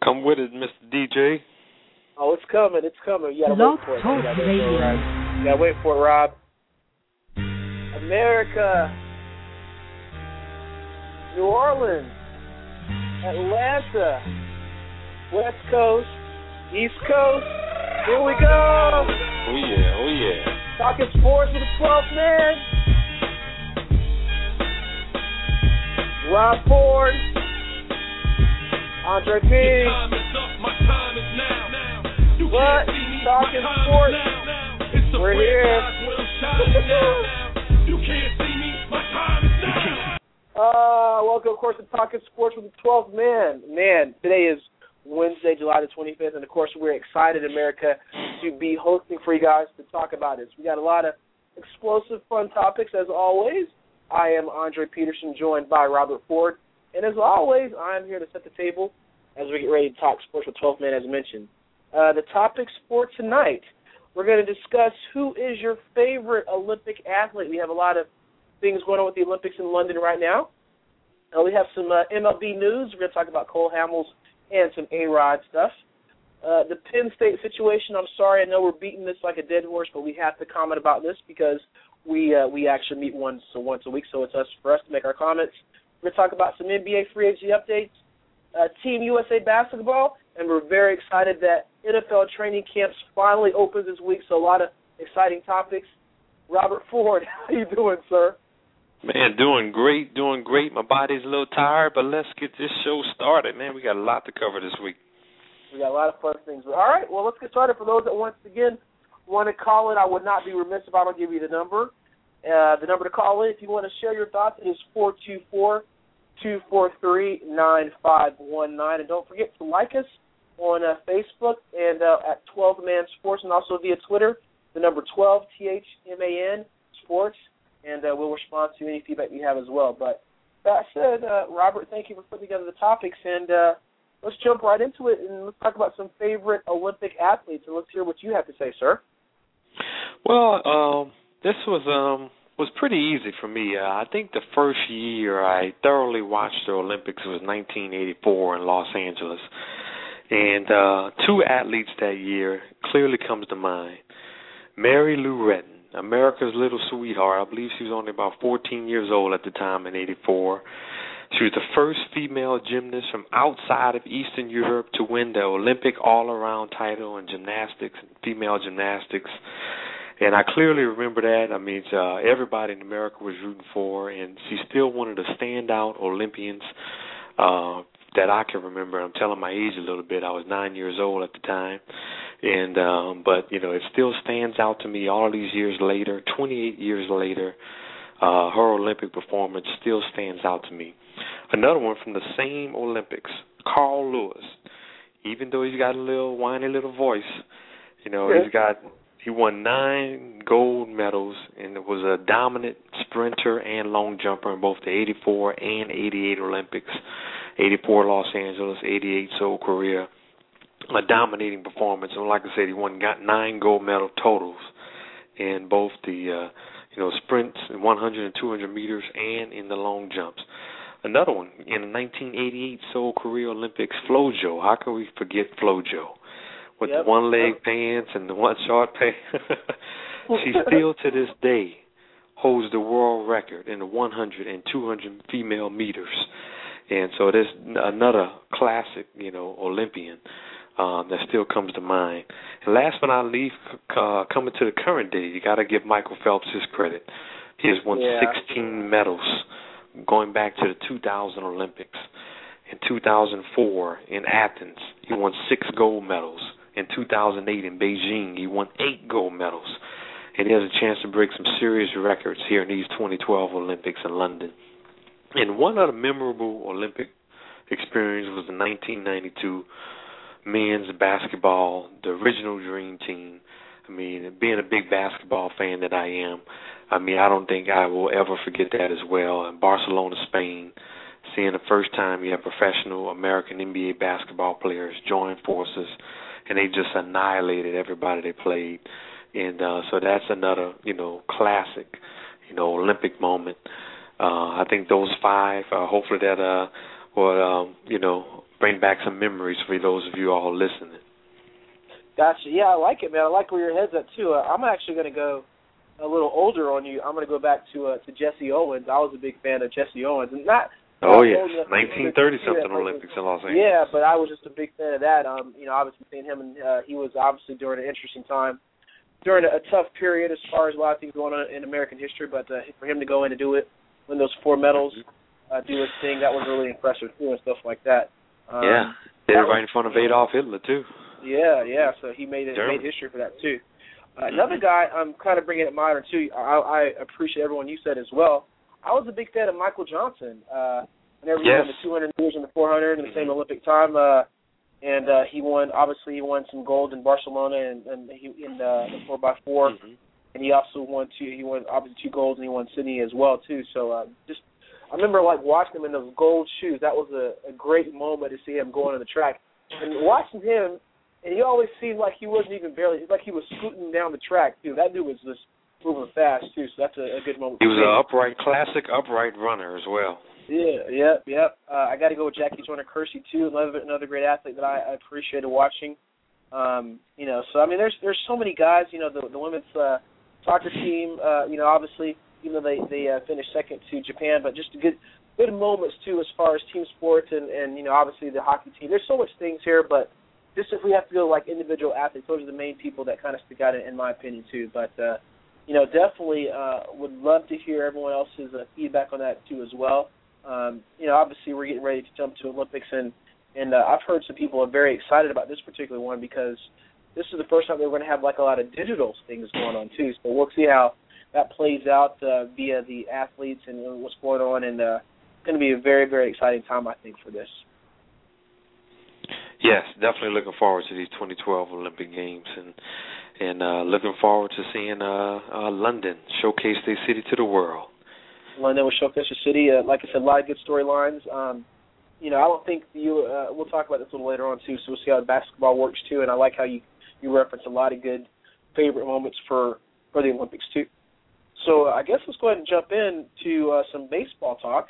Come with it, Mr. DJ. Oh, it's coming. It's coming. You gotta wait for it. You gotta wait for it, Rob. America, New Orleans, Atlanta, West Coast, East Coast. Here we go. Oh yeah, oh yeah. Talking sports with the 12th man. Rob Ford, Andre P. What? Talking sports. We're here. Welcome, of course, to Talking Sports with the 12th man. Man, today is Wednesday, July the 25th, and, of course, we're excited, America, to be hosting for you guys to talk about this. We got a lot of explosive, fun topics, as always. I am Andre Peterson, joined by Robert Ford, and as always, I am here to set the table as we get ready to talk sports with 12th man, as mentioned. The topics for tonight, we're going to discuss who is your favorite Olympic athlete. We have a lot of things going on with the Olympics in London right now. We have some MLB news. We're going to talk about Cole Hamels and some A-Rod stuff. The Penn State situation, I'm sorry, I know we're beating this like a dead horse, but we have to comment about this because we actually meet once a week, so it's for us to make our comments. We're going to talk about some NBA free agency updates, Team USA basketball, and we're very excited that NFL training camps finally opens this week, so a lot of exciting topics. Robert Ford, how you doing, sir? Man, doing great. My body's a little tired, but let's get this show started, man. We got a lot to cover this week. We got a lot of fun things. All right, well, let's get started. For those that once again want to call in, I would not be remiss if I don't give you the number. The number to call in, if you want to share your thoughts, it is 424-243-9519. And don't forget to like us on Facebook and at 12Man Sports, and also via Twitter, the number 12, THMAN Sports, and we'll respond to any feedback you have as well. But that said, Robert, thank you for putting together the topics, and let's jump right into it, and let's talk about some favorite Olympic athletes, and let's hear what you have to say, sir. Well, this was pretty easy for me. I think the first year I thoroughly watched the Olympics was 1984 in Los Angeles. And two athletes that year clearly comes to mind. Mary Lou Retton, America's little sweetheart. I believe she was only about 14 years old at the time in 84. She was the first female gymnast from outside of Eastern Europe to win the Olympic all-around title in gymnastics, female gymnastics. And I clearly remember that. I mean, everybody in America was rooting for her, and she's still one of the standout Olympians that I can remember. I'm telling my age a little bit. I was 9 years old at the time. And but, you know, it still stands out to me all these years later, 28 years later. Her Olympic performance still stands out to me. Another one from the same Olympics, Carl Lewis. Even though he's got a little whiny little voice, you know, he won 9 gold medals and was a dominant sprinter and long jumper in both the 84 and 88 Olympics. 84 Los Angeles, 88 Seoul, Korea. A dominating performance. And like I said, he got 9 gold medal totals in both the sprints, 100 and 200 meters, and in the long jumps. Another one, in the 1988 Seoul, Korea Olympics, Flojo. How can we forget Flojo? With the one-leg pants and the one short pants. She still, to this day, holds the world record in the 100 and 200 female meters. And so there's another classic, Olympian that still comes to mind. And last but not least, coming to the current day, you got to give Michael Phelps his credit. He has won 16 medals going back to the 2000 Olympics. In 2004 in Athens, he won 6 gold medals. In 2008 in Beijing, he won 8 gold medals. And he has a chance to break some serious records here in these 2012 Olympics in London. And one other memorable Olympic experience was the 1992 men's basketball, the original Dream Team. I mean, being a big basketball fan that I am, I don't think I will ever forget that as well. In Barcelona, Spain, seeing the first time you have professional American NBA basketball players join forces, and they just annihilated everybody they played. And so that's another, classic, Olympic moment. I think those 5, hopefully that will, bring back some memories for those of you all listening. Gotcha. Yeah, I like it, man. I like where your head's at too. I'm actually going to go a little older on you. I'm going to go back to Jesse Owens. I was a big fan of Jesse Owens, and not. Oh yes, 1930-something Olympics in Los Angeles. Yeah, but I was just a big fan of that. Obviously seeing him, and he was obviously during an interesting time, during a tough period as far as a lot of things going on in American history. But for him to go in and do it, win those 4 medals, do his thing, that was really impressive too, and stuff like that. Did it right in front of Adolf Hitler too. Yeah. So he made history for that too. Another guy I'm kind of bringing it modern too. I appreciate everyone you said as well. I was a big fan of Michael Johnson. Whenever he won the 200 meters and the 400 in the same Olympic time, and he won some gold in Barcelona and he in the 4x4, and he also won 2 golds, and he won Sydney as well too. So I remember like watching him in those gold shoes. That was a great moment to see him going on the track and watching him. And he always seemed like he wasn't even like he was scooting down the track too. That dude was just moving fast too, so that's a good moment. He was an classic upright runner as well. Yeah. I got to go with Jackie Joyner-Kersee too. Another great athlete that I appreciated watching. So I mean, there's so many guys. The women's soccer team. Obviously, even though they finished second to Japan, but just good moments too as far as team sports and obviously the hockey team. There's so much things here, but just if we have to go like individual athletes, those are the main people that kind of stick out in my opinion too. But definitely would love to hear everyone else's feedback on that too as well. Obviously we're getting ready to jump to Olympics, and I've heard some people are very excited about this particular one because this is the first time they're going to have like a lot of digital things going on too. So we'll see how that plays out via the athletes and what's going on, and it's going to be a very, very exciting time, I think, for this. Yes, definitely looking forward to these 2012 Olympic Games, and looking forward to seeing London showcase their city to the world. London will showcase the city. Like I said, a lot of good storylines. I don't think we'll talk about this a little later on too, so we'll see how basketball works too, and I like how you reference a lot of good favorite moments for the Olympics too. So I guess let's go ahead and jump into some baseball talk.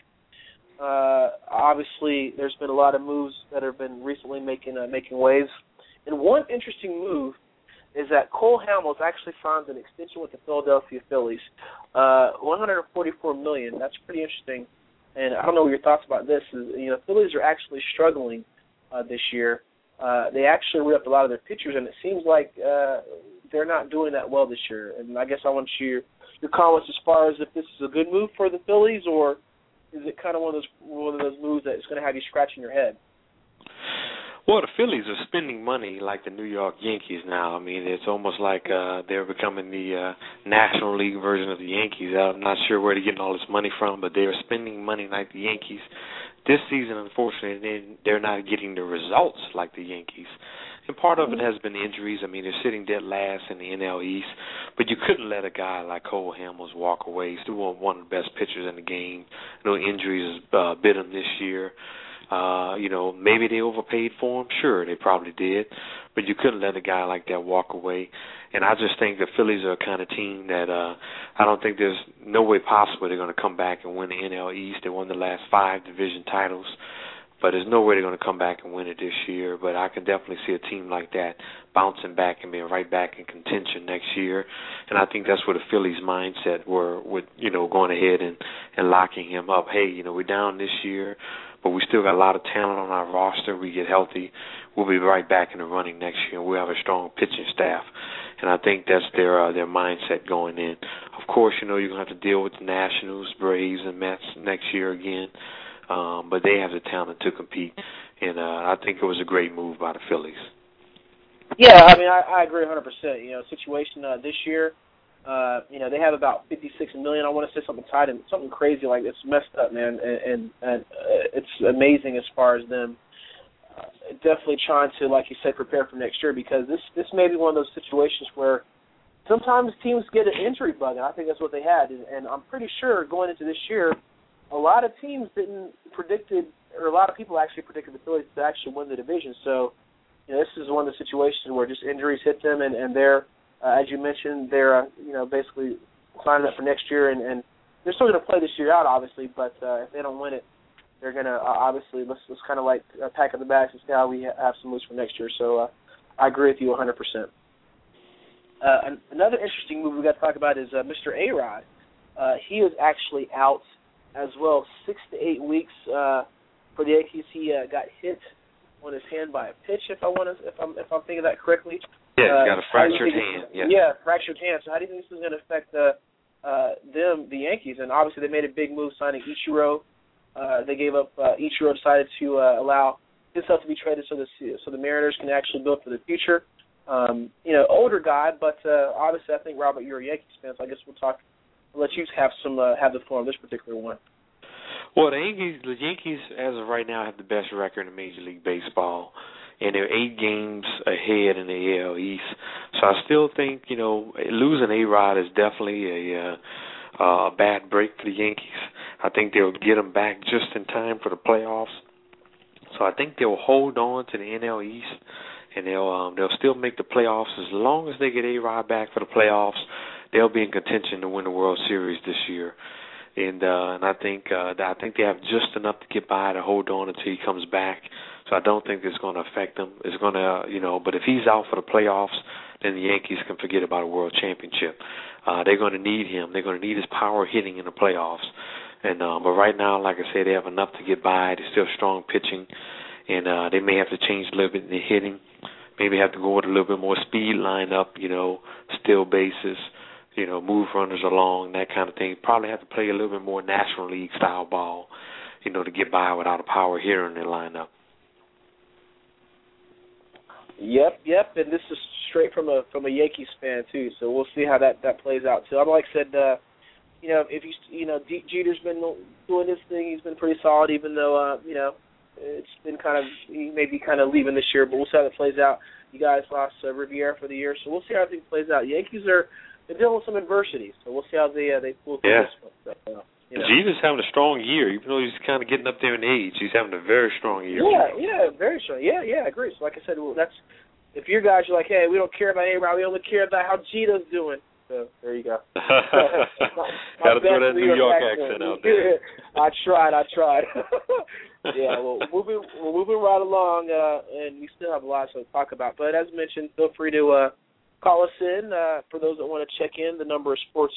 Obviously, there's been a lot of moves that have been recently making waves, and one interesting move is that Cole Hamels actually signed an extension with the Philadelphia Phillies, $144 million. That's pretty interesting, and I don't know what your thoughts about this. Phillies are actually struggling this year. They actually re-upped a lot of their pitchers, and it seems like they're not doing that well this year. And I guess I want your comments as far as if this is a good move for the Phillies, or is it kind of one of those moves that is going to have you scratching your head? Well, the Phillies are spending money like the New York Yankees now. I mean, it's almost like they're becoming the National League version of the Yankees. I'm not sure where they're getting all this money from, but they're spending money like the Yankees. This season, unfortunately, they're not getting the results like the Yankees. And part of it has been injuries. I mean, they're sitting dead last in the NL East. But you couldn't let a guy like Cole Hamels walk away. He's still one of the best pitchers in the game. No injuries bit him this year. Maybe they overpaid for him. Sure, they probably did. But you couldn't let a guy like that walk away. And I just think the Phillies are a kind of team that I don't think there's no way possible they're going to come back and win the NL East. They won the last 5 division titles. But there's no way they're going to come back and win it this year. But I can definitely see a team like that bouncing back and being right back in contention next year. And I think that's where the Phillies' mindset were with, going ahead and locking him up. Hey, we're down this year, but we still got a lot of talent on our roster. We get healthy, we'll be right back in the running next year. We'll have a strong pitching staff. And I think that's their mindset going in. Of course, you're going to have to deal with the Nationals, Braves, and Mets next year again. But they have the talent to compete, and I think it was a great move by the Phillies. Yeah, I mean, I agree 100%. Situation this year, they have about $56 million. I want to say something tied in, something crazy like it's messed up, man, and it's amazing as far as them definitely trying to, like you said, prepare for next year, because this may be one of those situations where sometimes teams get an injury bug, and I think that's what they had. And I'm pretty sure going into this year, a lot of teams a lot of people actually predicted the Phillies to actually win the division. So, this is one of the situations where just injuries hit them, and they're, as you mentioned, they're, basically signing up for next year, and they're still going to play this year out, obviously, but if they don't win it, they're going to obviously let's kind of like pack up the bags and see how we have some moves for next year. So I agree with you 100%. Another interesting move we got to talk about is Mr. A-Rod. He is actually out as well, 6 to 8 weeks for the Yankees. He got hit on his hand by a pitch, if I'm thinking that correctly. Yeah, he's got a fractured hand. Yeah, fractured hand. So how do you think this is going to affect the Yankees? And obviously they made a big move signing Ichiro. They gave up Ichiro, decided to allow himself to be traded so the Mariners can actually build for the future. Older guy, but obviously I think, Robert, you're a Yankees fan, so I guess we'll let you have the floor on this particular one. Well, the Yankees, as of right now, have the best record in Major League Baseball, and they're 8 games ahead in the AL East. So I still think, losing A-Rod is definitely a bad break for the Yankees. I think they'll get him back just in time for the playoffs. So I think they'll hold on to the NL East, and they'll still make the playoffs. As long as they get A-Rod back for the playoffs, they'll be in contention to win the World Series this year. And I think they have just enough to get by to hold on until he comes back. So I don't think it's going to affect them. It's going to, but if he's out for the playoffs, then the Yankees can forget about a World Championship. They're going to need him. They're going to need his power hitting in the playoffs. And but right now, like I said, they have enough to get by. They're still strong pitching, and they may have to change a little bit in the hitting. Maybe have to go with a little bit more speed lineup, steal bases, move runners along, that kind of thing. Probably have to play a little bit more National League style ball, to get by without a power hitter in their lineup. Yep, and this is straight from a Yankees fan too. So we'll see how that plays out too. Like I said, if Jeter's been doing his thing, he's been pretty solid, even though it's been he may be kind of leaving this year, but we'll see how that plays out. You guys lost Riviera for the year, so we'll see how everything plays out. Yankees they're dealing with some adversity, so we'll see how they pull through this one. So, Jeter's having a strong year, even though he's kind of getting up there in age. He's having a very strong year. Yeah, very strong. Yeah, I agree. So like I said, that's if your guys are like, hey, we don't care about A-Rod, we only care about how Jeter's doing. So there you go. Got to throw that New York accent out there. I tried. Yeah, well, we're moving right along, and we still have a lot to talk about. But as mentioned, feel free to call us in. For those that want to check in, the number is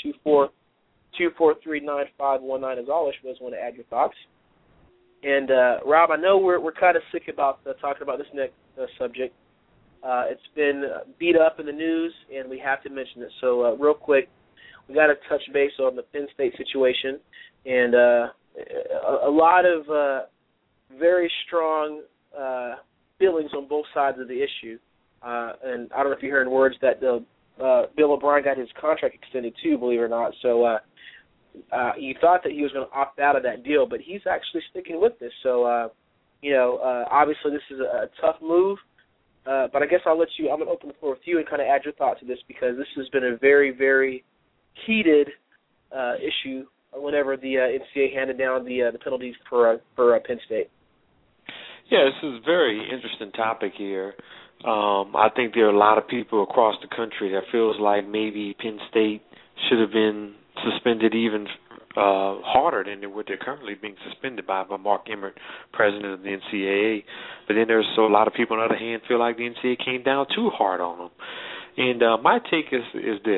424-243-9519 as always, for those who want to add your thoughts. And, Rob, I know we're kind of sick about talking about this next subject. It's been beat up in the news, and we have to mention it. So real quick, we got to touch base on the Penn State situation. And a lot of very strong feelings on both sides of the issue. And I don't know if you're hearing words that Bill O'Brien got his contract extended too, believe it or not. So you thought that he was going to opt out of that deal, but he's actually sticking with this. So, obviously this is a tough move, but I guess I'm going to open the floor with you and kind of add your thoughts to this, because this has been a very, very heated issue whenever the NCAA handed down the penalties for Penn State. Yeah, this is a very interesting topic here. I think there are a lot of people across the country that feels like maybe Penn State should have been suspended even harder than what they're currently being suspended by Mark Emmert, president of the NCAA. But then there's a lot of people, on the other hand, feel like the NCAA came down too hard on them. And my take is this.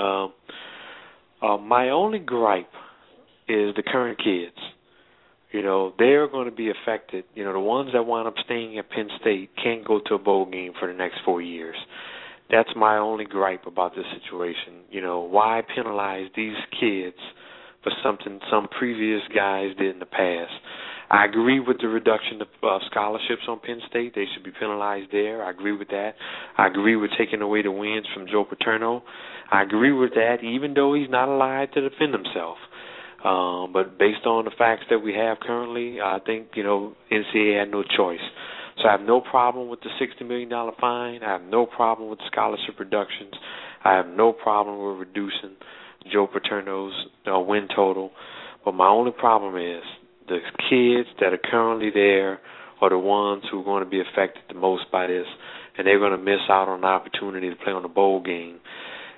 My only gripe is the current kids. They're going to be affected. The ones that wind up staying at Penn State can't go to a bowl game for the next 4 years. That's my only gripe about this situation. Why penalize these kids for something some previous guys did in the past? I agree with the reduction of scholarships on Penn State. They should be penalized there. I agree with that. I agree with taking away the wins from Joe Paterno. I agree with that, even though he's not allowed to defend himself. But based on the facts that we have currently, I think, NCAA had no choice. So I have no problem with the $60 million fine. I have no problem with scholarship reductions. I have no problem with reducing Joe Paterno's win total. But my only problem is the kids that are currently there are the ones who are going to be affected the most by this, and they're going to miss out on the opportunity to play on the bowl game.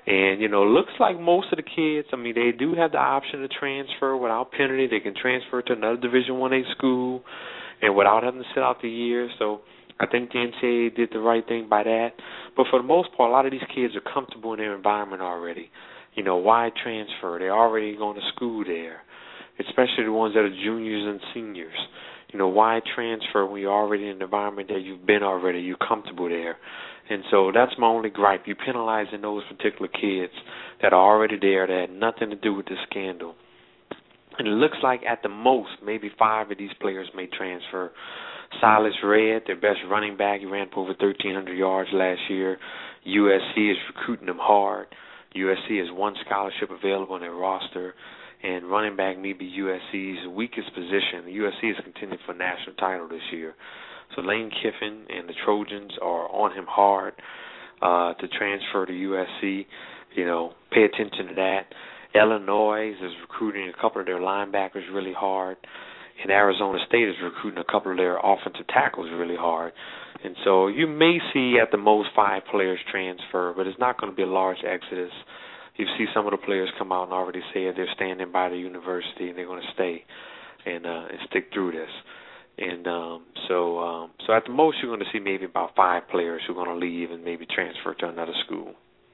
And, looks like most of the kids, they do have the option to transfer without penalty. They can transfer to another Division 1A school and without having to sit out the year. So I think the NCAA did the right thing by that. But for the most part, a lot of these kids are comfortable in their environment already. Why transfer? They're already going to school there, especially the ones that are juniors and seniors. Why transfer when you're already in an environment that you've been already? You're comfortable there. And so that's my only gripe. You're penalizing those particular kids that are already there that had nothing to do with this scandal. And it looks like at the most, maybe 5 of these players may transfer. Silas Red, their best running back, he ran for over 1,300 yards last year. USC is recruiting them hard. USC has one scholarship available on their roster. And running back may be USC's weakest position. USC is contending for a national title this year. So Lane Kiffin and the Trojans are on him hard to transfer to USC. Pay attention to that. Illinois is recruiting a couple of their linebackers really hard. And Arizona State is recruiting a couple of their offensive tackles really hard. And so you may see at the most 5 players transfer, but it's not going to be a large exodus. You see some of the players come out and already say they're standing by the university and they're going to stay and stick through this. And so at the most you're going to see maybe about 5 players who are going to leave and maybe transfer to another school.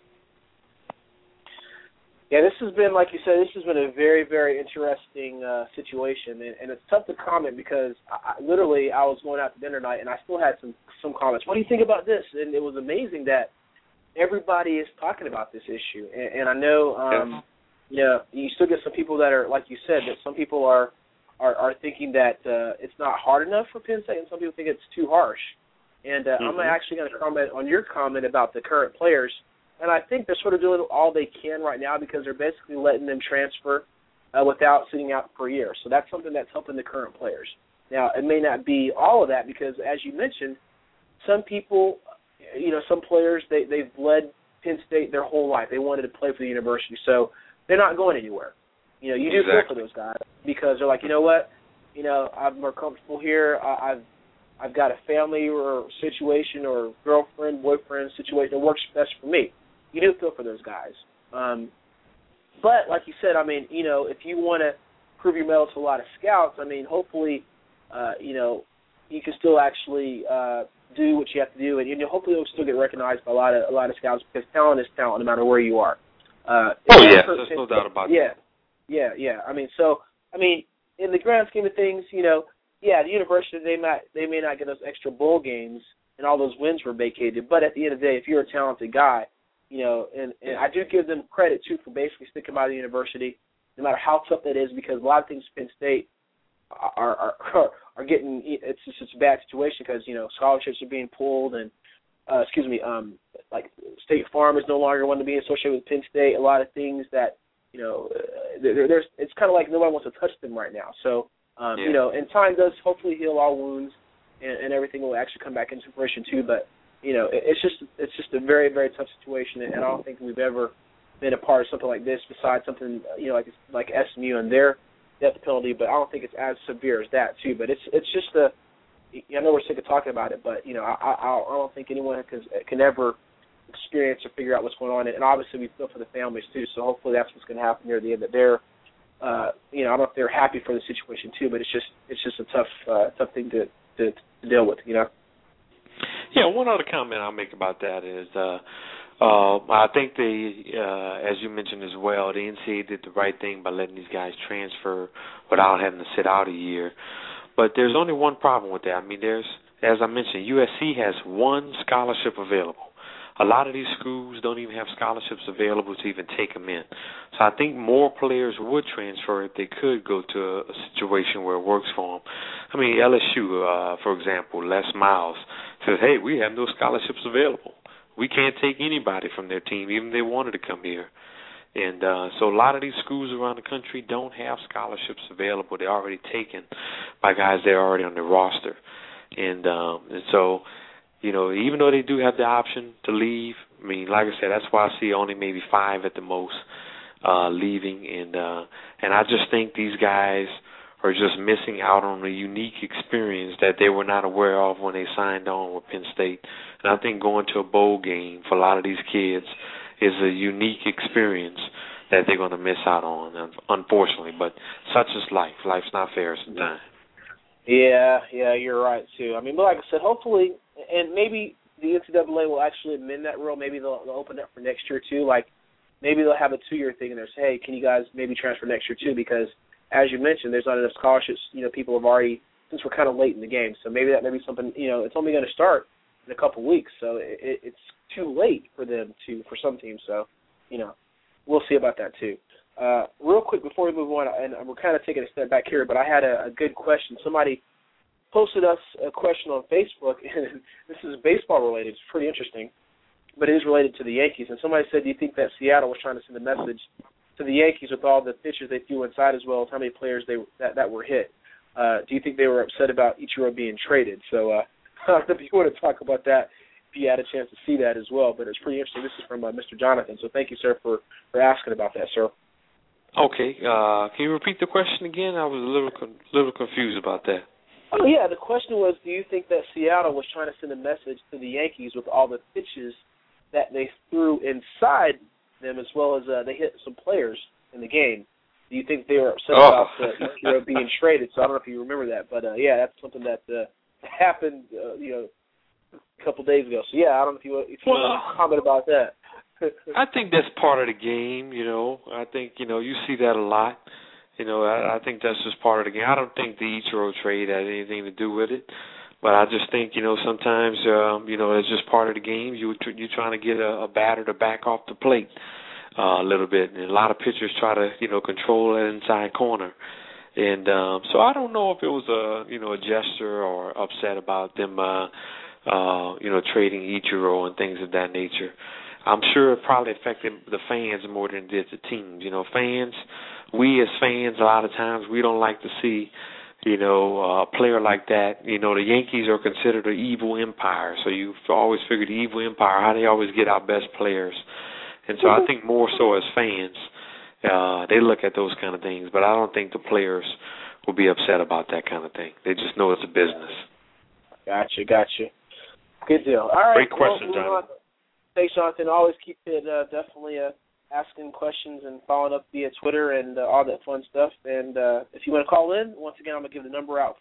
Yeah, this has been, like you said, this has been a very, very interesting situation, and it's tough to comment because I was going out to dinner tonight and I still had some comments. What do you think about this? And it was amazing that everybody is talking about this issue, and I know, you still get some people that are, like you said, that some people are thinking that it's not hard enough for Penn State, and some people think it's too harsh. And I'm actually going to comment on your comment about the current players. And I think they're sort of doing all they can right now because they're basically letting them transfer without sitting out for a year. So that's something that's helping the current players. Now, it may not be all of that because, as you mentioned, some people, some players, they've led Penn State their whole life. They wanted to play for the university, so they're not going anywhere. You do feel for those guys because they're like, you know what, I'm more comfortable here. I've got a family or situation or girlfriend, boyfriend situation that works best for me. You do feel for those guys. But like you said, if you want to prove your mettle to a lot of scouts, hopefully, you can still actually do what you have to do, and hopefully it'll still get recognized by a lot of scouts because talent is talent no matter where you are. Yes, there's no doubt about that. Yeah. In the grand scheme of things, the university they may not get those extra bowl games and all those wins were vacated, but at the end of the day, if you're a talented guy, and I do give them credit too for basically sticking by the university, no matter how tough that is, because a lot of things Penn State are getting. It's just a bad situation because scholarships are being pulled and like State Farm is no longer wanting to be associated with Penn State. A lot of things that there's it's kind of like nobody wants to touch them right now. So and time does hopefully heal all wounds and everything will actually come back into fruition too. But it's just a very, very tough situation, and I don't think we've ever been a part of something like this besides something like SMU and their death penalty. But I don't think it's as severe as that too. But it's just I know we're sick of talking about it, but I don't think anyone can ever experience or figure out what's going on. And obviously we feel for the families too. So hopefully that's what's going to happen near the end. That they're I don't know if they're happy for the situation too, but it's just a tough thing to deal with. Yeah, one other comment I'll make about that is I think as you mentioned as well, the NCAA did the right thing by letting these guys transfer without having to sit out a year. But there's only one problem with that. As I mentioned, USC has one scholarship available. A lot of these schools don't even have scholarships available to even take them in. So I think more players would transfer if they could go to a situation where it works for them. LSU, for example, Les Miles says, hey, we have no scholarships available. We can't take anybody from their team, even if they wanted to come here. And so a lot of these schools around the country don't have scholarships available. They're already taken by guys that are already on the roster. And so, even though they do have the option to leave, like I said, that's why I see only maybe 5 at the most leaving. And I just think these guys are just missing out on a unique experience that they were not aware of when they signed on with Penn State. And I think going to a bowl game for a lot of these kids is a unique experience that they're going to miss out on, unfortunately. But such is life. Life's not fair sometimes. Yeah, you're right too. I mean, but like I said, hopefully, and maybe the NCAA will actually amend that rule. Maybe they'll open it for next year too. Like maybe they'll have a 2-year thing and they'll say, hey, can you guys maybe transfer next year too? Because as you mentioned, there's not enough scholarships. People have already, since we're kind of late in the game, so maybe that may be something. It's only going to start in a couple weeks, so it's too late for for some teams. So, we'll see about that too. Real quick before we move on, and we're kind of taking a step back here, but I had a good question. Somebody posted us a question on Facebook, and this is baseball related. It's pretty interesting, but it is related to the Yankees. And somebody said, do you think that Seattle was trying to send a message to the Yankees with all the pitches they threw inside as well as how many players that were hit? Do you think they were upset about Ichiro being traded? So I don't know if you want to talk about that, if you had a chance to see that as well. But it's pretty interesting. This is from Mr. Jonathan. So thank you, sir, for asking about that, sir. Okay. Can you repeat the question again? I was a little confused about that. Oh, yeah. The question was, do you think that Seattle was trying to send a message to the Yankees with all the pitches that they threw inside them as well as they hit some players in the game? Do you think they were upset about Ichiro being traded? So I don't know if you remember that. But, yeah, that's something that happened, a couple days ago. So, yeah, I don't know if you want to comment about that. I think that's part of the game, I think, you see that a lot. I think that's just part of the game. I don't think the Ichiro trade had anything to do with it. But I just think, sometimes, it's just part of the game. You're trying to get a batter to back off the plate a little bit. And a lot of pitchers try to, control that inside corner. And so I don't know if it was a gesture or upset about them, trading Ichiro and things of that nature. I'm sure it probably affected the fans more than it did the teams. We as fans, a lot of times, we don't like to see, a player like that. The Yankees are considered an evil empire, so you've always figured the evil empire, how they always get our best players. And so I think more so as fans, they look at those kind of things, but I don't think the players will be upset about that kind of thing. They just know it's a business. Gotcha. Good deal. All right. Great question, Jonathan. Thanks, Jonathan. Always keep it definitely asking questions and following up via Twitter and all that fun stuff. And if you want to call in, once again, I'm going to give the number out,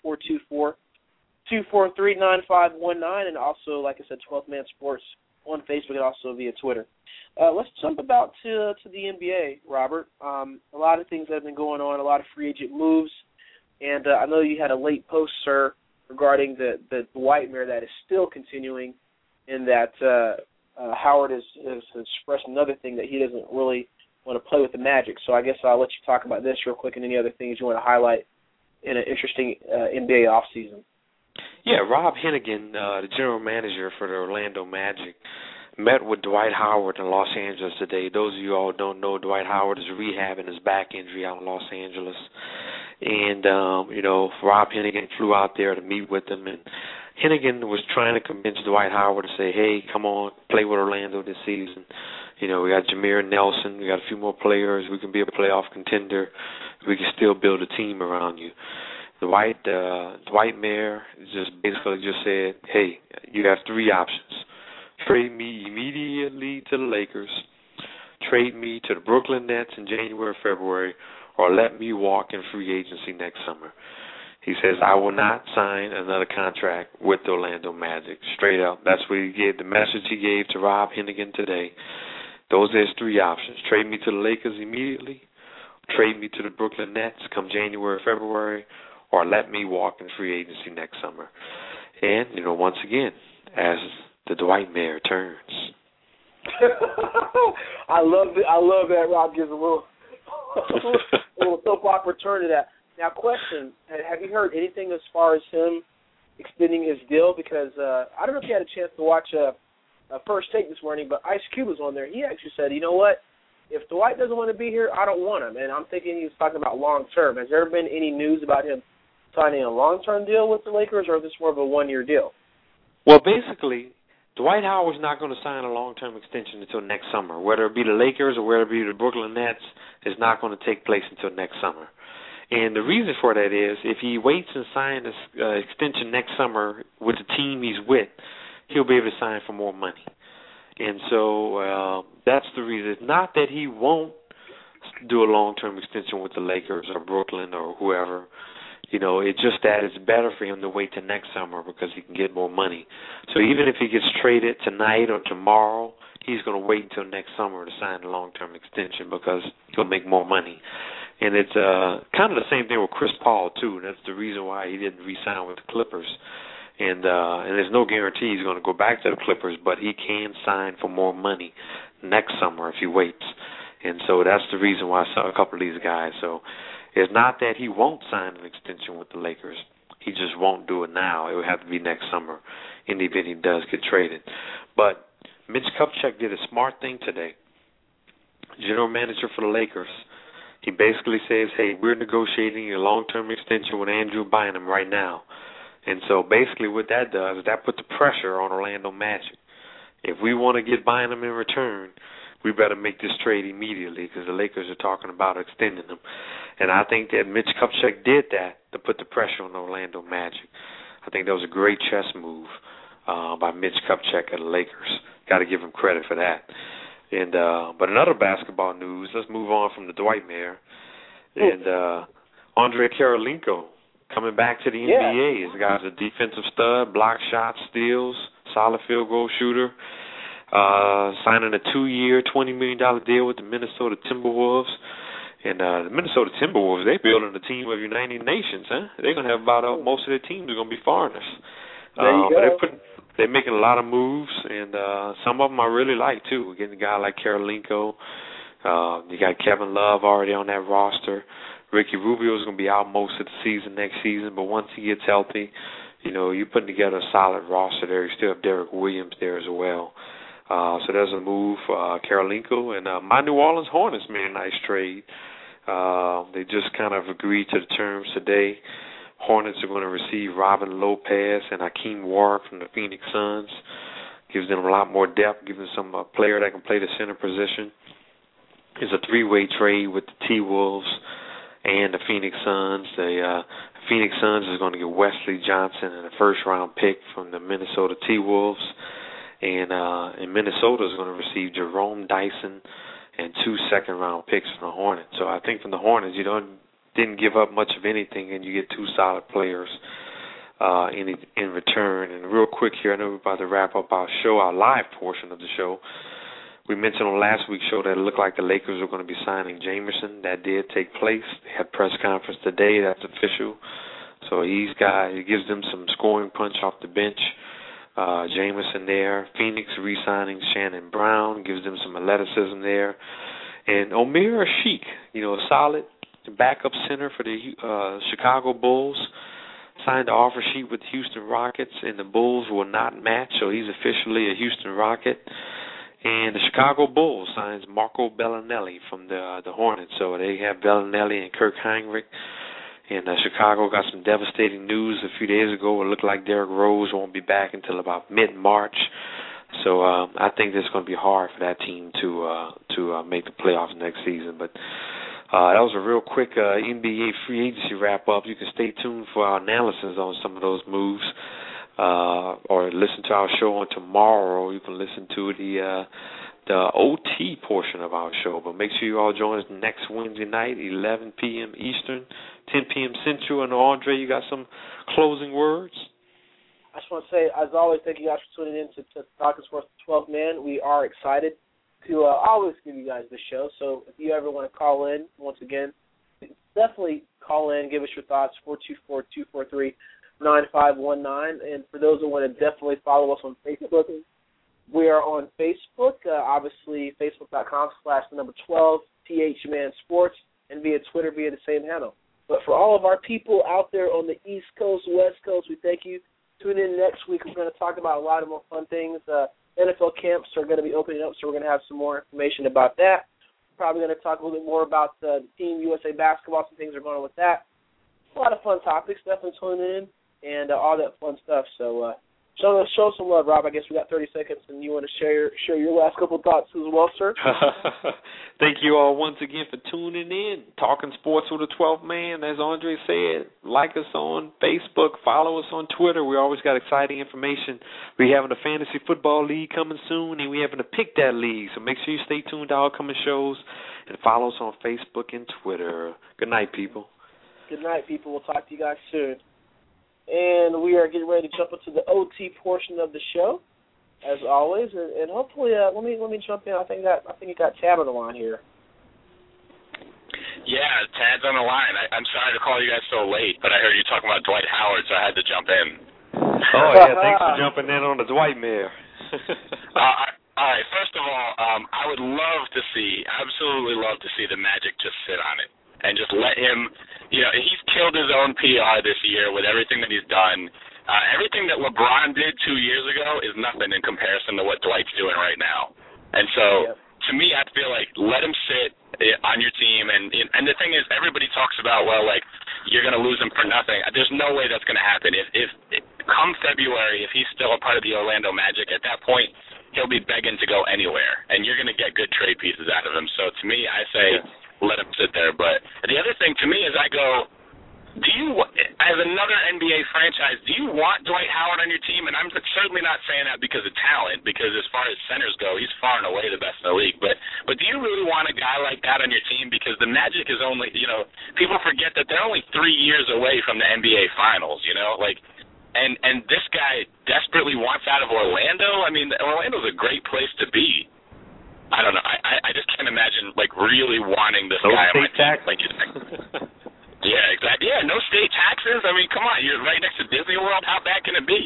424-243-9519, and also, like I said, 12th Man Sports on Facebook and also via Twitter. Let's jump about to the NBA, Robert. A lot of things that have been going on, a lot of free agent moves, and I know you had a late post, sir, regarding the Dwightmare that is still continuing, in that Howard has expressed another thing that he doesn't really want to play with the Magic. So I guess I'll let you talk about this real quick and any other things you want to highlight in an interesting NBA offseason. Yeah, Rob Hennigan, the general manager for the Orlando Magic, met with Dwight Howard in Los Angeles today. Those of you all don't know, Dwight Howard is rehabbing his back injury out in Los Angeles. And, Rob Hennigan flew out there to meet with him, and Hennigan was trying to convince Dwight Howard to say, hey, come on, play with Orlando this season. We got Jameer Nelson. We got a few more players. We can be a playoff contender. We can still build a team around you. Dwightmare just said, hey, you have three options. Trade me immediately to the Lakers, trade me to the Brooklyn Nets in January, February, or let me walk in free agency next summer. He says, I will not sign another contract with the Orlando Magic. Straight up. That's what he gave, the message he gave to Rob Hennigan today. Those are his three options. Trade me to the Lakers immediately, trade me to the Brooklyn Nets come January, February, or let me walk in free agency next summer. And, once again, as the Dwightmare turns. I love that Rob gives a little soap opera turn to that. Now, question, have you heard anything as far as him extending his deal? Because I don't know if you had a chance to watch a First Take this morning, but Ice Cube was on there. He actually said, you know what, if Dwight doesn't want to be here, I don't want him. And I'm thinking he was talking about long-term. Has there been any news about him signing a long-term deal with the Lakers, or is this more of a one-year deal? Well, basically, Dwight Howard's not going to sign a long-term extension until next summer. Whether it be the Lakers or whether it be the Brooklyn Nets, is not going to take place until next summer. And the reason for that is if he waits and signs this extension next summer with the team he's with, he'll be able to sign for more money. And so that's the reason. It's not that he won't do a long-term extension with the Lakers or Brooklyn or whoever. It's just that it's better for him to wait till next summer because he can get more money. So even if he gets traded tonight or tomorrow, he's going to wait until next summer to sign a long-term extension because he'll make more money. And it's kind of the same thing with Chris Paul, too. That's the reason why he didn't re-sign with the Clippers. And there's no guarantee he's going to go back to the Clippers, but he can sign for more money next summer if he waits. And so that's the reason why I saw a couple of these guys. So it's not that he won't sign an extension with the Lakers. He just won't do it now. It would have to be next summer in the event he does get traded. But Mitch Kupchak did a smart thing today. General manager for the Lakers. He basically says, hey, we're negotiating a long-term extension with Andrew Bynum right now. And so basically what that does is that puts the pressure on Orlando Magic. If we want to get Bynum in return, we better make this trade immediately because the Lakers are talking about extending him. And I think that Mitch Kupchak did that to put the pressure on the Orlando Magic. I think that was a great chess move by Mitch Kupchak at the Lakers. Got to give him credit for that. And but another basketball news, let's move on from the Dwight Mayer. And Andre Karolinko coming back to the NBA. This guy's a defensive stud, block shots, steals, solid field goal shooter. Signing a 2-year, $20 million deal with the Minnesota Timberwolves. And the Minnesota Timberwolves, they're building a team of United Nations, huh? They're going to have about most of their teams are going to be foreigners. But they're making a lot of moves, and some of them I really like, too. We're getting a guy like Karolinko. You got Kevin Love already on that roster. Ricky Rubio is going to be out most of the season next season, but once he gets healthy, you're putting together a solid roster there. You still have Derek Williams there as well. So there's a move for Karolinko. And my New Orleans Hornets made a nice trade. They just kind of agreed to the terms today. Hornets are going to receive Robin Lopez and Hakeem Warrick from the Phoenix Suns. Gives them a lot more depth, gives them some player that can play the center position. It's a 3-way trade with the T-Wolves and the Phoenix Suns. The Phoenix Suns is going to get Wesley Johnson and a first-round pick from the Minnesota T-Wolves. And Minnesota is going to receive Jerome Dyson and 2 second-round picks from the Hornets. So I think from the Hornets, didn't give up much of anything, and you get 2 solid players in return. And real quick here, I know we're about to wrap up our show, our live portion of the show. We mentioned on last week's show that it looked like the Lakers were going to be signing Jamerson. That did take place. They had a press conference today. That's official. So he gives them some scoring punch off the bench. Jamerson there. Phoenix re-signing Shannon Brown, gives them some athleticism there. And Omer Sheik, a solid backup center for the Chicago Bulls, signed the offer sheet with the Houston Rockets, and the Bulls will not match, so he's officially a Houston Rocket. And the Chicago Bulls signs Marco Bellinelli from the Hornets, so they have Bellinelli and Kirk Heinrich. And Chicago got some devastating news a few days ago. It looked like Derrick Rose won't be back until about mid-March. So I think it's going to be hard for that team to make the playoffs next season. But that was a real quick NBA free agency wrap-up. You can stay tuned for our analysis on some of those moves, or listen to our show on tomorrow. You can listen to the OT portion of our show. But make sure you all join us next Wednesday night, 11 p.m. Eastern, 10 p.m. Central. And Andre, you got some closing words? I just want to say, as always, thank you guys for tuning in to Talking Sports 12 Man. We are excited to always give you guys the show. So if you ever want to call in, once again, definitely call in, give us your thoughts, 424-243-9519. And for those who want to definitely follow us on Facebook, we are on Facebook, obviously facebook.com/12 THMan Sports, and via Twitter via the same handle. But for all of our people out there on the East Coast, West Coast, we thank you. Tune in next week. We're going to talk about a lot of more fun things. NFL camps are going to be opening up, so we're going to have some more information about that. We're probably going to talk a little bit more about the Team USA basketball. Some things are going on with that. A lot of fun topics. Definitely tune in and all that fun stuff. So Show some love, Rob. I guess we got 30 seconds, and you want to share your last couple of thoughts as well, sir? Thank you all once again for tuning in. Talking Sports with the 12th Man, as Andre said. Like us on Facebook. Follow us on Twitter. We always got exciting information. We're having a fantasy football league coming soon, and we're having to pick that league. So make sure you stay tuned to our upcoming shows and follow us on Facebook and Twitter. Good night, people. Good night, people. We'll talk to you guys soon. And we are getting ready to jump into the OT portion of the show, as always. And hopefully, let me jump in. I think you got Tad on the line here. Yeah, Tad's on the line. I'm sorry to call you guys so late, but I heard you talking about Dwight Howard, so I had to jump in. Oh yeah, thanks for jumping in on the Dwight mare. All right. First of all, I would absolutely love to see the Magic just sit on it and just let him. He's killed his own PR this year with everything that he's done. Everything that LeBron did 2 years ago is nothing in comparison to what Dwight's doing right now. And so, to me, I feel like let him sit on your team. And the thing is, everybody talks about, you're going to lose him for nothing. There's no way that's going to happen. If come February, if he's still a part of the Orlando Magic, at that point, he'll be begging to go anywhere. And you're going to get good trade pieces out of him. So, to me, I say let him sit there. But the other thing to me is I go, as another NBA franchise, do you want Dwight Howard on your team? And I'm certainly not saying that because of talent, because as far as centers go, he's far and away the best in the league. But do you really want a guy like that on your team? Because the Magic is only, people forget that they're only 3 years away from the NBA Finals, and this guy desperately wants out of Orlando. I mean, Orlando's a great place to be. I don't know. I just can't imagine, really wanting this guy on my team. Yeah, exactly. Yeah, no state taxes. I mean, come on. You're right next to Disney World. How bad can it be?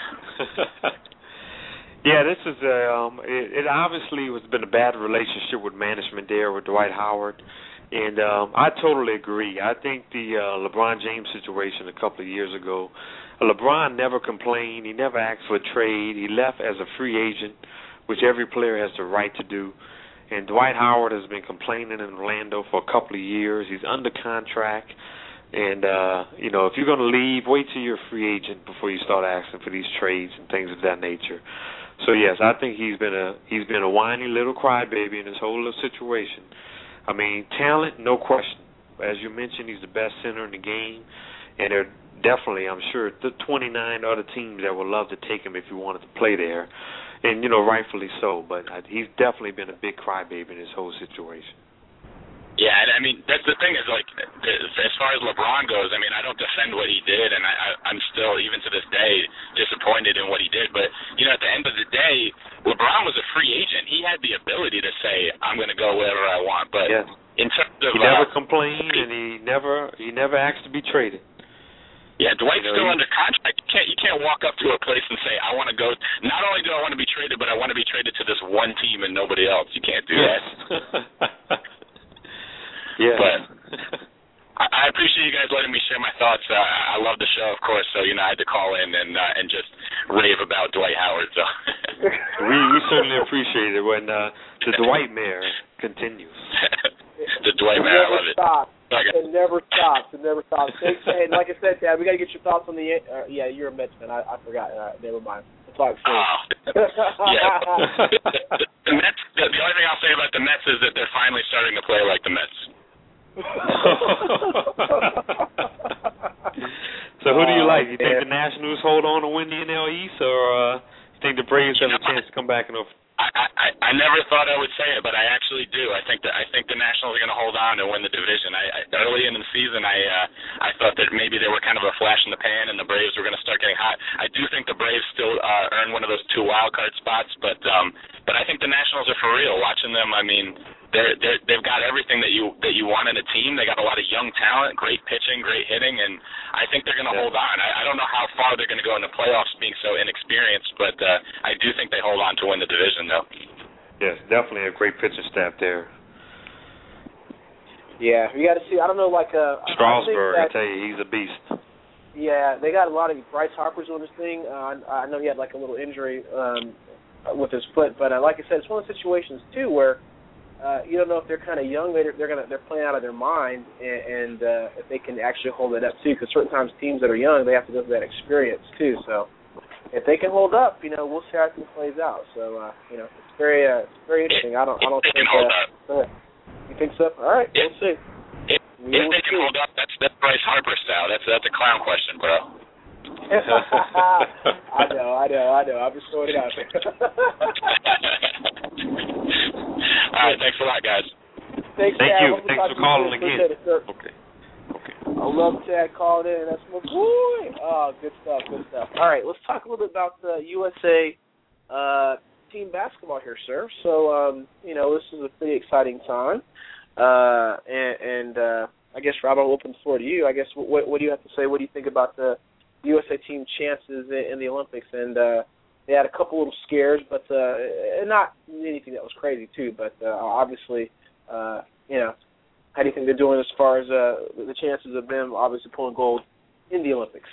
Yeah, this is it obviously has been a bad relationship with management there with Dwight Howard. And I totally agree. I think the LeBron James situation a couple of years ago, LeBron never complained. He never asked for a trade. He left as a free agent, which every player has the right to do. And Dwight Howard has been complaining in Orlando for a couple of years. He's under contract. And, if you're going to leave, wait till you're a free agent before you start asking for these trades and things of that nature. So, yes, I think he's been a whiny little crybaby in this whole little situation. I mean, talent, no question. As you mentioned, he's the best center in the game. And there are definitely, I'm sure, 29 other teams that would love to take him if he wanted to play there. And, rightfully so. But he's definitely been a big crybaby in this whole situation. Yeah, and I mean, that's the thing is, as far as LeBron goes, I mean, I don't defend what he did, and I'm still, even to this day, disappointed in what he did. But, at the end of the day, LeBron was a free agent. He had the ability to say, I'm going to go wherever I want. But in terms of... He never complained, and he never asked to be traded. Yeah, Dwight's still under contract. You can't walk up to a place and say, I want to go. Not only do I want to be traded, but I want to be traded to this one team and nobody else. You can't do that. Yeah. But I appreciate you guys letting me share my thoughts. I love the show, of course, so, I had to call in and just rave about Dwight Howard. So we certainly appreciate it when the Dwight mare continues. The Dwight mare, I love it. It never stops. It never stops. And like I said, Dad, we got to get your thoughts on the. You're a Mets fan. I forgot. Never mind. We'll talk soon. Yeah. The Mets. The only thing I'll say about the Mets is that they're finally starting to play like the Mets. So who do you like? You think the Nationals hold on to win the NL East, or you think the Braves have a chance to come back and? I never thought I would say it, but I actually do. I think the Nationals are going to hold on and win the division. Early in the season, I thought that maybe they were kind of a flash in the pan, and the Braves were going to start getting hot. I do think the Braves still earn one of those 2 wild card spots, but I think the Nationals are for real. Watching them, I mean, they've got everything that you want in a team. They got a lot of young talent, great pitching, great hitting, and I think they're going to hold on. I don't know how far they're going to go in the playoffs being so inexperienced, but I do think they hold on to win the division, though. Yes, definitely a great pitching staff there. Yeah, we got to see. I don't know, Strasburg, I tell you, he's a beast. Yeah, they got a lot of Bryce Harper's on this thing. I know he had a little injury with his foot, but like I said, it's one of those situations too where you don't know if they're kind of young, they're playing out of their mind, and if they can actually hold it up too. Because certain times teams that are young, they have to go through that experience too. So if they can hold up, we'll see how it plays out. So, it's very interesting. I don't think you think so? All right, we'll see. If they can hold up, that's Bryce Harper style. That's a clown question, bro. I know. I'm just throwing it out there. All right, thanks a lot, guys. Thank you. Thanks for calling again. Okay. I love Chad calling in. That's my boy. Oh, good stuff. All right, let's talk a little bit about the USA team basketball here, sir. So, this is a pretty exciting time. And I guess, Rob, I'll open the floor to you. I guess, what do you have to say? What do you think about the USA team chances in the Olympics? And they had a couple little scares, but not anything that was crazy, too. But obviously, how do you think they're doing as far as the chances of them obviously pulling gold in the Olympics?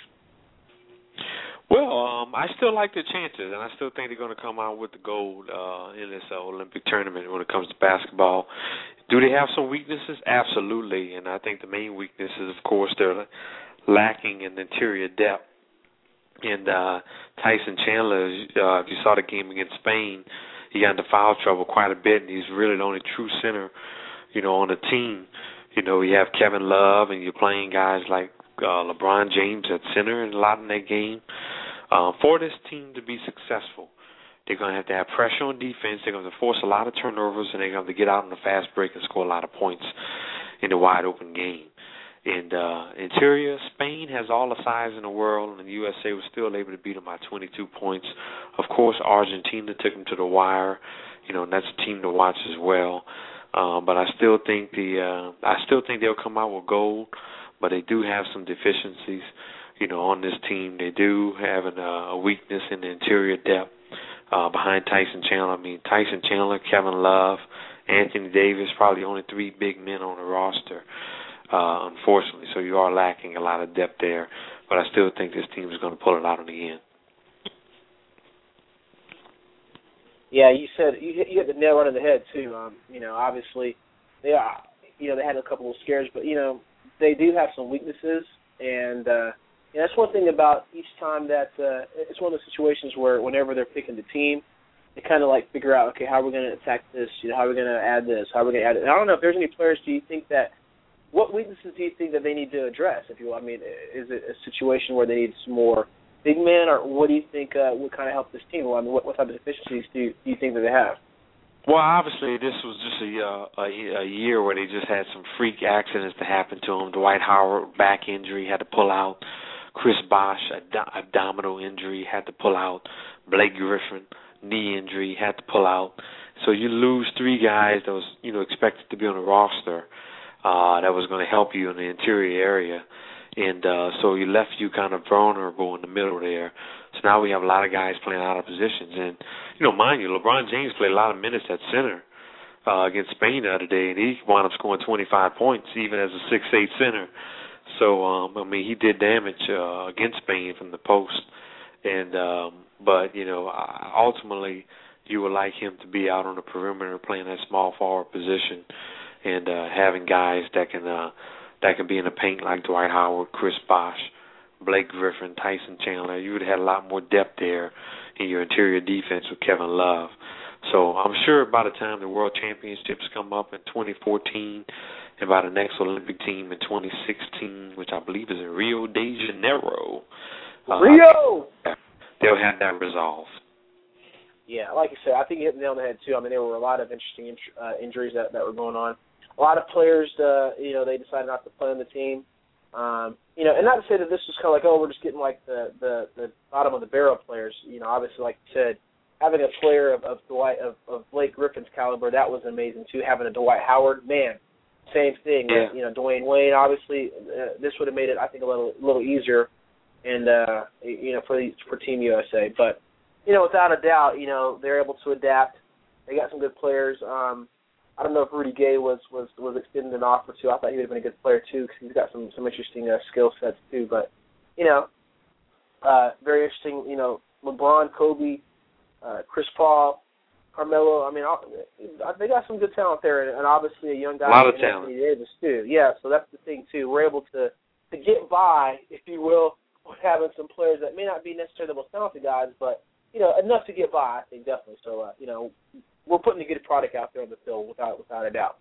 Well, I still like their chances, and I still think they're going to come out with the gold in this Olympic tournament when it comes to basketball. Do they have some weaknesses? Absolutely, and I think the main weakness is, of course, they're lacking in interior depth. And Tyson Chandler, if you saw the game against Spain, he got into foul trouble quite a bit, and he's really the only true center on the team. You have Kevin Love, and you're playing guys like LeBron James at center and a lot in that game. For this team to be successful, they're going to have pressure on defense. They're going to force a lot of turnovers, and they're going to get out on the fast break and score a lot of points in the wide-open game. And interior, Spain has all the size in the world, and the USA was still able to beat them by 22 points. Of course, Argentina took them to the wire, and that's a team to watch as well. But I still think they'll come out with gold, but they do have some deficiencies, on this team. They do have a weakness in the interior depth behind Tyson Chandler. I mean, Tyson Chandler, Kevin Love, Anthony Davis, probably only three big men on the roster, unfortunately. So you are lacking a lot of depth there, but I still think this team is going to pull it out in the end. Yeah, you said you hit the nail right on the head too. Obviously, they had a couple of scares, but they do have some weaknesses, and that's one thing about each time that it's one of those situations where whenever they're picking the team, they kind of like figure out, okay, how are we going to attack this? How are we going to add this? How are we going to add it? And I don't know if there's any players. Do you think that what weaknesses do you think that they need to address? If you will, I mean, is it a situation where they need some more big men, or what do you think would kind of help this team? Well, I mean, what type of deficiencies do you think that they have? Well, obviously, this was just a year where they just had some freak accidents to happen to them. Dwight Howard, back injury, had to pull out. Chris Bosh, abdominal injury, had to pull out. Blake Griffin, knee injury, had to pull out. So you lose three guys that was expected to be on the roster that was going to help you in the interior area. And so you left you kind of vulnerable in the middle there. So now we have a lot of guys playing out of positions. And, mind you, LeBron James played a lot of minutes at center against Spain the other day, and he wound up scoring 25 points even as a 6'8" center. So, he did damage against Spain from the post. And but, ultimately you would like him to be out on the perimeter playing that small forward position and having guys that can be in the paint like Dwight Howard, Chris Bosh, Blake Griffin, Tyson Chandler. You would have had a lot more depth there in your interior defense with Kevin Love. So I'm sure by the time the World Championships come up in 2014 and by the next Olympic team in 2016, which I believe is in Rio de Janeiro, they'll have that resolved. Yeah, like you said, I think you hit the nail on the head, too. I mean, there were a lot of interesting injuries that were going on. A lot of players, they decided not to play on the team. And not to say that this was kind of like, we're just getting like the bottom of the barrel players. Obviously, like you said, having a player of Blake Griffin's caliber, that was amazing too. Having a Dwight Howard, man, same thing. Yeah. Dwayne Wade, obviously, this would have made it, I think, a little easier, and for Team USA. But without a doubt, they're able to adapt. They got some good players. I don't know if Rudy Gay was extended an offer too. I thought he would have been a good player too because he's got some interesting skill sets too. But very interesting. LeBron, Kobe, Chris Paul, Carmelo. I mean, they got some good talent there, and obviously a young guy. A lot of talent. Davis too. Yeah, so that's the thing too. We're able to get by, if you will, with having some players that may not be necessarily the most talented guys, but, enough to get by, I think, definitely. So, we're putting a good product out there on the field without a doubt.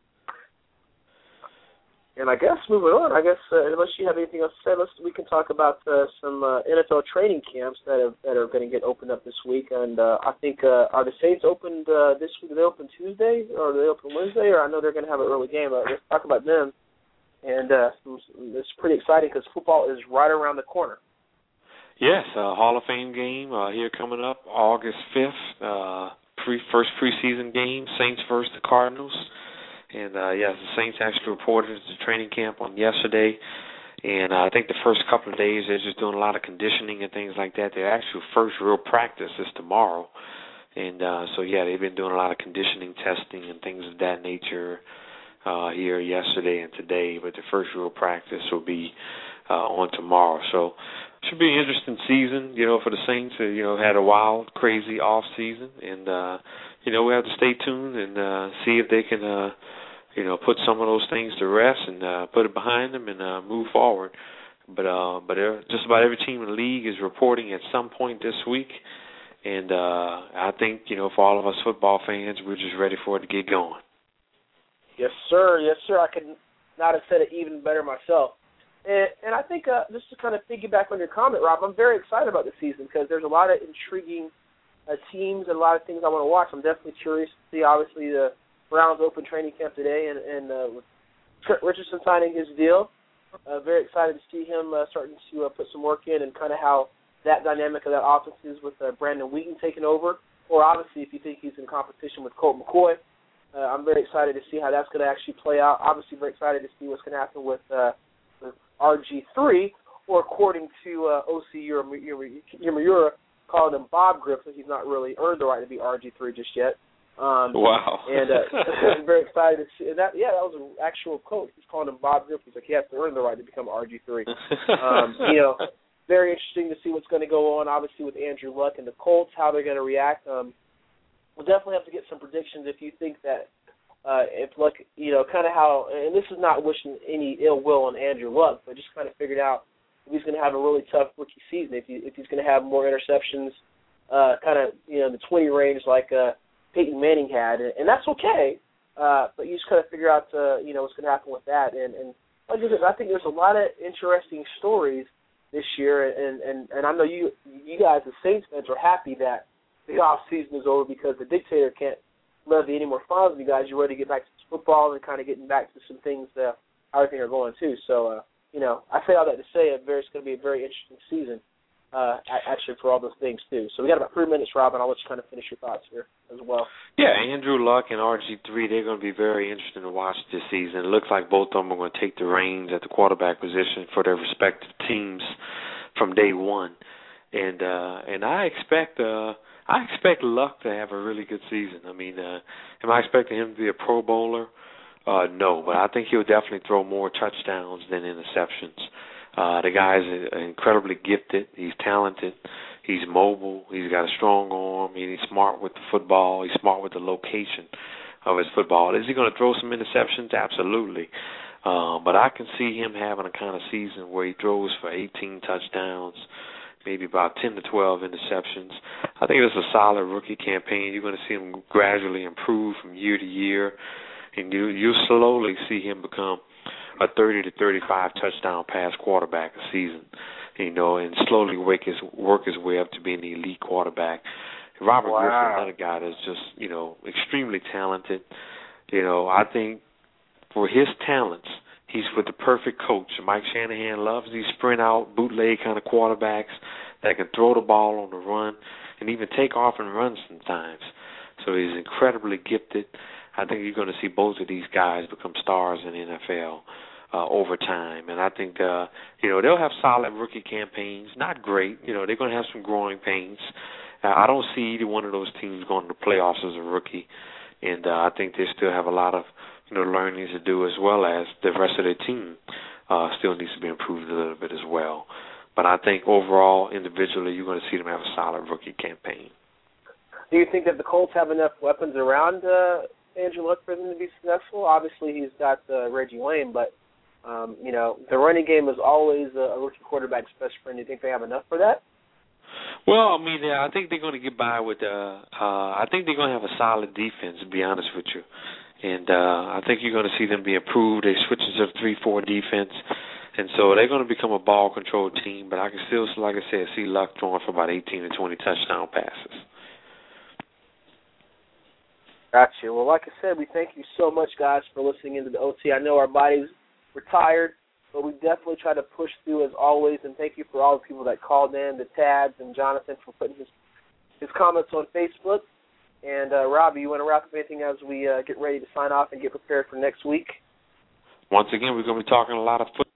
And I guess moving on, unless you have anything else to say, we can talk about some NFL training camps that are going to get opened up this week. And I think are the Saints opened this week? Are they open Tuesday or are they open Wednesday? Or I know they're going to have an early game. Let's talk about them. And it's pretty exciting because football is right around the corner. Yes, Hall of Fame game here coming up August 5th. First preseason game, Saints versus the Cardinals. And, the Saints actually reported to training camp on yesterday. And I think the first couple of days they're just doing a lot of conditioning and things like that. Their actual first real practice is tomorrow. And they've been doing a lot of conditioning testing and things of that nature here yesterday and today. But the first real practice will be on tomorrow. So it should be an interesting season, for the Saints. Had a wild, crazy off season. And, we have to stay tuned and see if they can put some of those things to rest and put it behind them and move forward. But just about every team in the league is reporting at some point this week. And I think, for all of us football fans, we're just ready for it to get going. Yes, sir. Yes, sir. I could not have said it even better myself. And I think just to kind of piggyback on your comment, Rob, I'm very excited about the season because there's a lot of intriguing teams and a lot of things I want to watch. I'm definitely curious to see, obviously, the Browns open training camp today and with Trent Richardson signing his deal. Very excited to see him starting to put some work in and kind of how that dynamic of that offense is with Brandon Wheaton taking over. Or obviously, if you think he's in competition with Colt McCoy, I'm very excited to see how that's going to actually play out. Obviously, very excited to see what's going to happen with RG3, or according to OC Uemura, calling him Bob Griffin. He's not really earned the right to be RG3 just yet. Wow. And I'm very excited to see that. Yeah, that was an actual quote. He's calling him Bob Griffin. He's like, he has to earn the right to become RG3. Very interesting to see what's going to go on, obviously, with Andrew Luck and the Colts, how they're going to react. We'll definitely have to get some predictions if you think that if Luck, kind of how, and this is not wishing any ill will on Andrew Luck, but just kind of figured out if he's going to have a really tough rookie season, if he's going to have more interceptions, kind of, in the 20 range like Peyton Manning had, and that's okay, but you just kind of figure out, what's going to happen with that. And like I said, I think there's a lot of interesting stories this year, and I know you guys, the Saints fans, are happy that the off season is over because the dictator can't levy any more fines on you guys. You're ready to get back to football and kind of getting back to some things how everything are going too. So, I say all that to say it's going to be a very interesting season, actually, for all those things too. So we got about 3 minutes, Rob, and I'll let you kind of finish your thoughts here as well. Yeah, Andrew Luck and RG3, they're going to be very interesting to watch this season. It looks like both of them are going to take the reins at the quarterback position for their respective teams from day one. And I expect Luck to have a really good season. I mean, am I expecting him to be a Pro Bowler? No, but I think he'll definitely throw more touchdowns than interceptions. The guy's incredibly gifted. He's talented. He's mobile. He's got a strong arm. He's smart with the football. He's smart with the location of his football. Is he going to throw some interceptions? Absolutely. But I can see him having a kind of season where he throws for 18 touchdowns, maybe about 10 to 12 interceptions. I think it's a solid rookie campaign. You're going to see him gradually improve from year to year, and you'll slowly see him become a 30 to 35 touchdown pass quarterback a season, and slowly work his way up to being the elite quarterback. Robert Griffin, another guy that's just, extremely talented. I think for his talents, he's with the perfect coach. Mike Shanahan loves these sprint-out, bootleg kind of quarterbacks that can throw the ball on the run and even take off and run sometimes. So he's incredibly gifted. I think you're going to see both of these guys become stars in the NFL over time. And I think, they'll have solid rookie campaigns. Not great. They're going to have some growing pains. I don't see either one of those teams going to the playoffs as a rookie. And I think they still have a lot of learning to do, as well as the rest of their team still needs to be improved a little bit as well. But I think overall, individually, you're going to see them have a solid rookie campaign. Do you think that the Colts have enough weapons around Andrew Luck for them to be successful? Obviously, he's got Reggie Wayne, but The running game is always a rookie quarterback's best friend. Do you think they have enough for that? Well, I think they're going to get by with. I think they're going to have a solid defense, to be honest with you. And I think you're going to see them be improved. They switch to the 3-4 defense, and so they're going to become a ball control team. But I can still, like I said, see Luck throwing for about 18 to 20 touchdown passes. Gotcha. Well, like I said, we thank you so much, guys, for listening into the OT. I know our bodies were tired, but we definitely try to push through as always. And thank you for all the people that called in, the Tads and Jonathan for putting his comments on Facebook. And, Robbie, you want to wrap up anything as we get ready to sign off and get prepared for next week? Once again, we're going to be talking a lot of football.